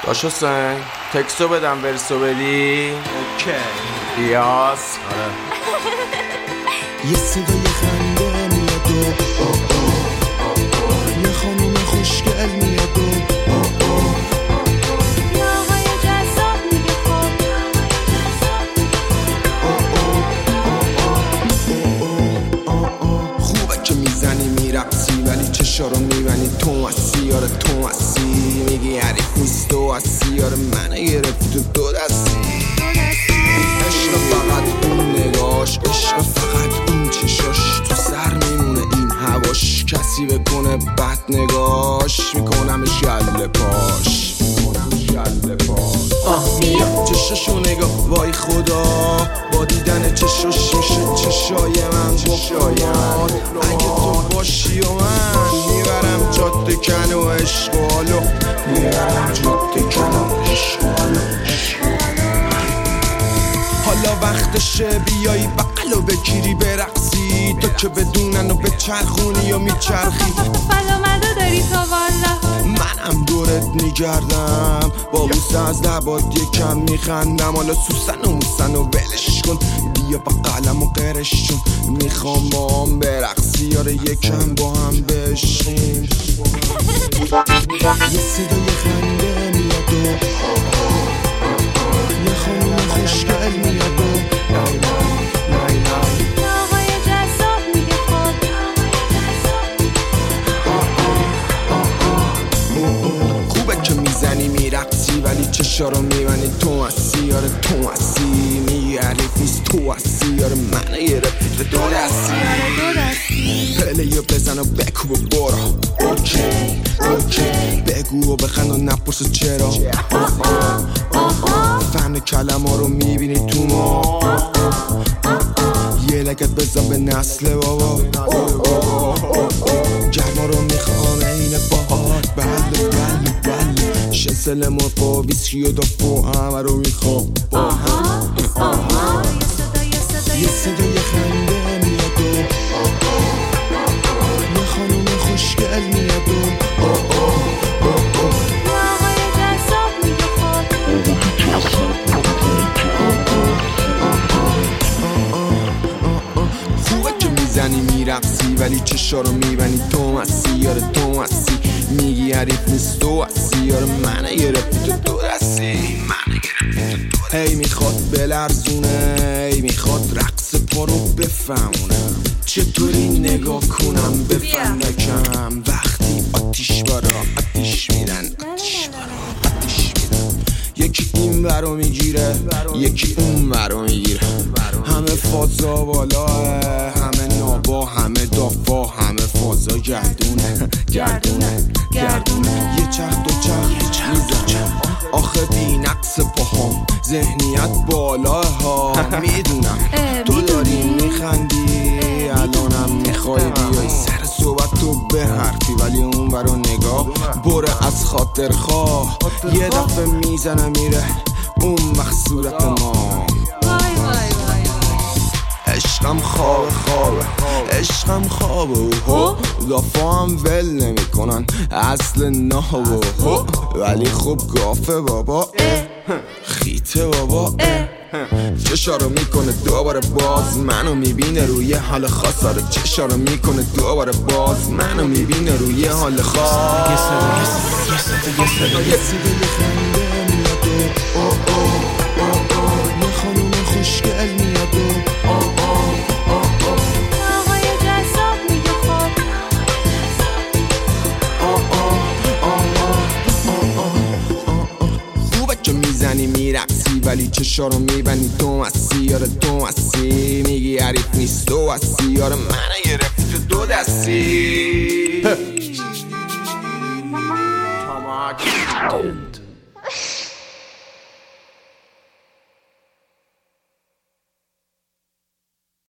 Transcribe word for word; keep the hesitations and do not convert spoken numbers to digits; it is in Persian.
باش حسین تکستو بدم ورسو بدی. اوکی بیاس. آره. یه صدای خنده میاد و یه خانوم خوشگل میاد و یه آقای جذاب میگه خب خوبه که میزنی میرقصی ولی چشا رو میبنی تو هستی. آره تو هستی میگی حریف نیست تو هستی. آره منو گرفت تو دو دستی. عشق فقط اون نگاش، عشق فقط اون چشاش، تو سر میمونه این هواش. کسی بکنه بد نگاش میکنمش گله پاش، میکنمش گله پاش. آه چشاشو نگاه وای خدا، با دیدن چشاش میشه چشای من بخواد. اگه تو باشی و من میبرم جاده کن و عشق و حالو، میبرم جاده کن و عشق و حالو. حالا وقتشه بیایی بقلو بگیری برقصی، تو که بدونن و به چرخونی و میچرخی. فلا مدا داری تو والا، منم دورت میگردم با بوسه از لبات یکم میخندم. حالا سوسن و موسن و ولش کن، بیا با قلم و قرش چون میخوام با هم برقصی. یاره یکم با هم بشیم. یه صدای خنده میاد و یه خانوم خوشگل میاد و یه آقای جذاب میگه خب خوبه که میزنی میرقصی ولی چشا رو میبنی تو هستی. آره تو هستی میگی حریف نیست تو هستی. آره منو گرفتی دو دستی. پلیو بزن و بکوب و برو. اوکی اوکی بگو و بخند و نپرس چرا. فن کلمه رو میبینی تو ما. یه لگت بزن به نسل بابا. گرما رو میخوام این باهات. بله بله بله شنسل مرپا ویسکی و دافو همه رو میخوام با هم. یه صدای خنده میاد و یه خانوم خوشگل میاد و یه آقای جذاب میگه خوبه که میزنی میرقصی ولی چشا رو میبنی تو هستی. یاره تو هستی میگی حریف نیست تو هستی. یاره منو گرفتی تو دو دستی. منو گرفتی تو دو. هی میخواد بلرزونه، هی میخواد رقص پا رو بفهمونه. چطوری نگاه کنم بفهمکم وقتی آتیش برا آتیش میدن، آتیش برا آتیش میدن. یکی این برو میگیره یکی اون برو میگیره. همه فازا بالاه، همه نابا، همه دافا، همه فازا گردونه گردونه گردونه. یه چرخ دو چرخ میزنم آخه بی نقص پاهم. ذهنیت بالا ها میدونم تو داری میخندی. الانم میخوای بیای سر صحبت تو به حرفی ولی اون برو نگاه بره از خاطر خواه. یه دفعه میزنه میره اون وقت صورت ما. وای وای وای عشقم خوابه خوابه عشقم خوابه و دافا هم ول نمی کنن اصل نهو ولی خوب گافه بابا خیته بابا. چشا رو میکنه دوباره باز منو میبینه روی حال خاص. آره چشا رو میکنه دوباره باز منو میبینه روی حال خاص. یه صدای خنده میاد و یه خانوم خوشگل میاد و یه آقای جذاب میگه خب خوبه که میزنی میرقصی ولی چشا رو میبنی تو هستی. آره تو هستی میگی حریف نیست تو هستی. آره منو گرفتی تو دو دستی. تاماک